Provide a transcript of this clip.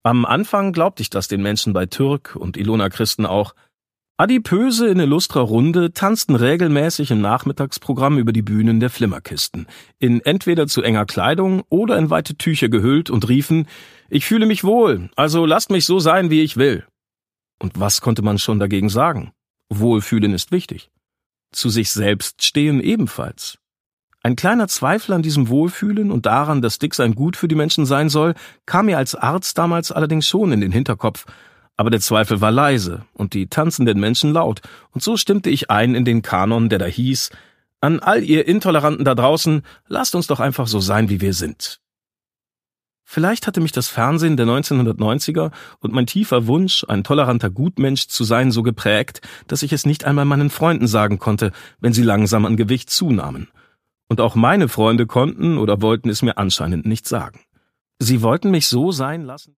Am Anfang glaubte ich das den Menschen bei Türk und Ilona Christen auch. Adipöse in illustrer Runde tanzten regelmäßig im Nachmittagsprogramm über die Bühnen der Flimmerkisten, in entweder zu enger Kleidung oder in weite Tücher gehüllt und riefen, »Ich fühle mich wohl, also lasst mich so sein, wie ich will.« Und was konnte man schon dagegen sagen? Wohlfühlen ist wichtig. Zu sich selbst stehen ebenfalls. Ein kleiner Zweifel an diesem Wohlfühlen und daran, dass Dicksein gut für die Menschen sein soll, kam mir als Arzt damals allerdings schon in den Hinterkopf. Aber der Zweifel war leise und die tanzenden Menschen laut, und so stimmte ich ein in den Kanon, der da hieß, »An all ihr Intoleranten da draußen, lasst uns doch einfach so sein, wie wir sind.« Vielleicht hatte mich das Fernsehen der 1990er und mein tiefer Wunsch, ein toleranter Gutmensch zu sein, so geprägt, dass ich es nicht einmal meinen Freunden sagen konnte, wenn sie langsam an Gewicht zunahmen. Und auch meine Freunde konnten oder wollten es mir anscheinend nicht sagen. Sie wollten mich so sein lassen.